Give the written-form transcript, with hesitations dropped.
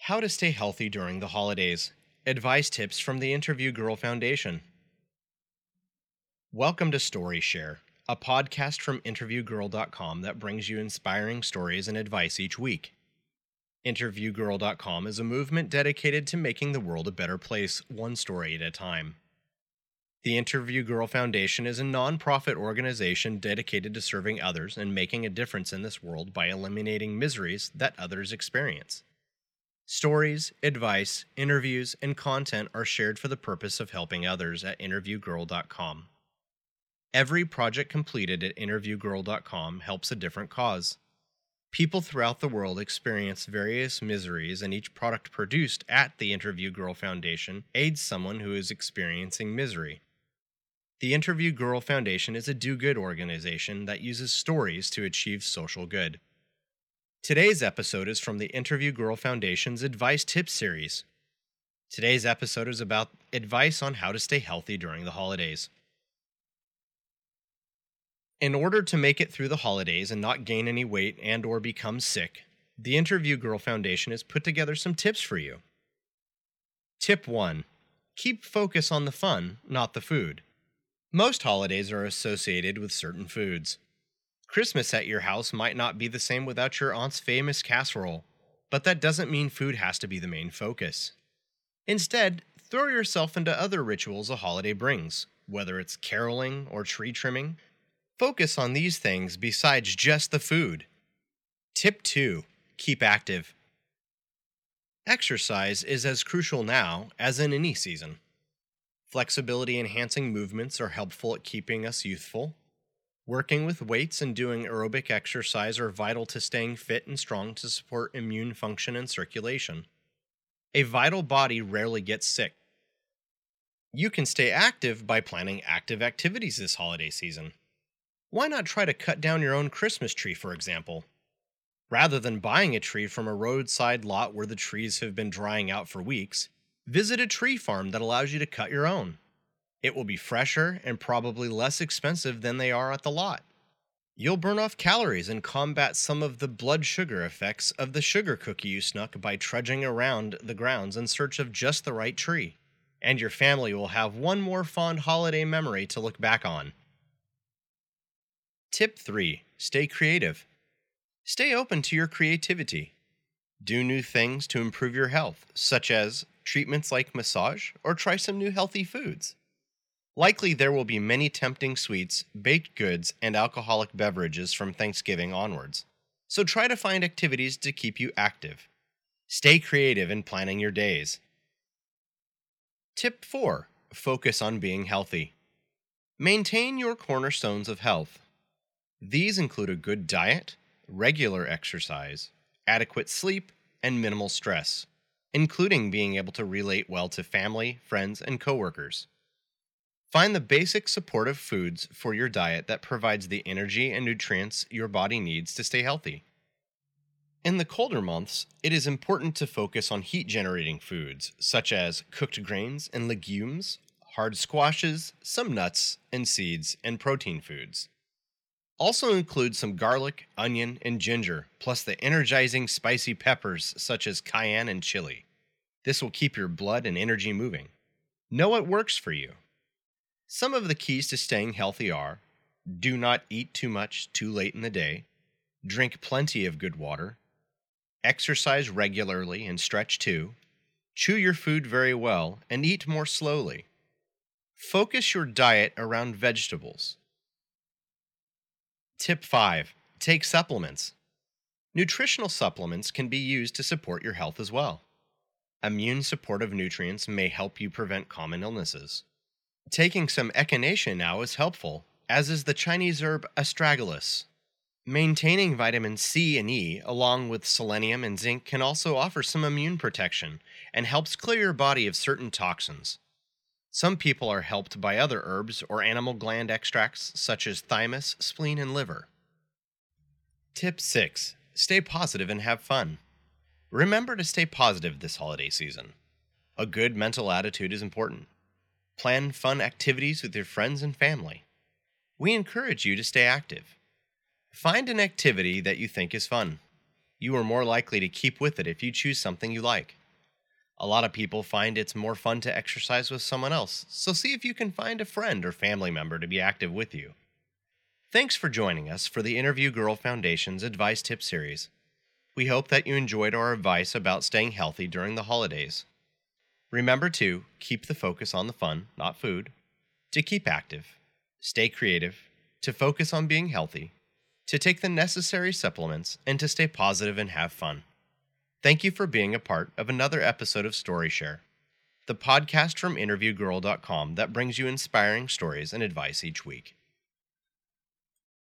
How to stay healthy during the holidays. Advice tips from the Interview Girl Foundation. Welcome to Story Share, a podcast from interviewgirl.com that brings you inspiring stories and advice each week. Interviewgirl.com is a movement dedicated to making the world a better place, one story at a time. The Interview Girl Foundation is a non-profit organization dedicated to serving others and making a difference in this world by eliminating miseries that others experience. Stories, advice, interviews, and content are shared for the purpose of helping others at interviewgirl.com. Every project completed at interviewgirl.com helps a different cause. People throughout the world experience various miseries, and each product produced at the Interview Girl Foundation aids someone who is experiencing misery. The Interview Girl Foundation is a do-good organization that uses stories to achieve social good. Today's episode is from the Interview Girl Foundation's Advice Tips series. Today's episode is about advice on how to stay healthy during the holidays. In order to make it through the holidays and not gain any weight and/or become sick, the Interview Girl Foundation has put together some tips for you. Tip 1. Keep focus on the fun, not the food. Most holidays are associated with certain foods. Christmas at your house might not be the same without your aunt's famous casserole, but that doesn't mean food has to be the main focus. Instead, throw yourself into other rituals a holiday brings, whether it's caroling or tree trimming. Focus on these things besides just the food. Tip 2. Keep active. Exercise is as crucial now as in any season. Flexibility-enhancing movements are helpful at keeping us youthful. Working with weights and doing aerobic exercise are vital to staying fit and strong to support immune function and circulation. A vital body rarely gets sick. You can stay active by planning active activities this holiday season. Why not try to cut down your own Christmas tree, for example? Rather than buying a tree from a roadside lot where the trees have been drying out for weeks, visit a tree farm that allows you to cut your own. It will be fresher and probably less expensive than they are at the lot. You'll burn off calories and combat some of the blood sugar effects of the sugar cookie you snuck by trudging around the grounds in search of just the right tree. And your family will have one more fond holiday memory to look back on. Tip 3. Stay creative. Stay open to your creativity. Do new things to improve your health, such as treatments like massage, or try some new healthy foods. Likely there will be many tempting sweets, baked goods, and alcoholic beverages from Thanksgiving onwards. So try to find activities to keep you active. Stay creative in planning your days. Tip 4. Focus on being healthy. Maintain your cornerstones of health. These include a good diet, regular exercise, adequate sleep, and minimal stress, including being able to relate well to family, friends, and coworkers. Find the basic supportive foods for your diet that provides the energy and nutrients your body needs to stay healthy. In the colder months, it is important to focus on heat-generating foods, such as cooked grains and legumes, hard squashes, some nuts and seeds, and protein foods. Also include some garlic, onion, and ginger, plus the energizing spicy peppers such as cayenne and chili. This will keep your blood and energy moving. Know what works for you. Some of the keys to staying healthy are: do not eat too much too late in the day, drink plenty of good water, exercise regularly and stretch too, chew your food very well, and eat more slowly. Focus your diet around vegetables. Tip 5. Take supplements. Nutritional supplements can be used to support your health as well. Immune supportive nutrients may help you prevent common illnesses. Taking some echinacea now is helpful, as is the Chinese herb astragalus. Maintaining vitamin C and E, along with selenium and zinc, can also offer some immune protection and helps clear your body of certain toxins. Some people are helped by other herbs or animal gland extracts such as thymus, spleen, and liver. Tip 6. Stay positive and have fun. Remember to stay positive this holiday season. A good mental attitude is important. Plan fun activities with your friends and family. We encourage you to stay active. Find an activity that you think is fun. You are more likely to keep with it if you choose something you like. A lot of people find it's more fun to exercise with someone else, so see if you can find a friend or family member to be active with you. Thanks for joining us for the Interview Girl Foundation's Advice Tip Series. We hope that you enjoyed our advice about staying healthy during the holidays. Remember to keep the focus on the fun, not food, to keep active, stay creative, to focus on being healthy, to take the necessary supplements, and to stay positive and have fun. Thank you for being a part of another episode of StoryShare, the podcast from InterviewGirl.com that brings you inspiring stories and advice each week.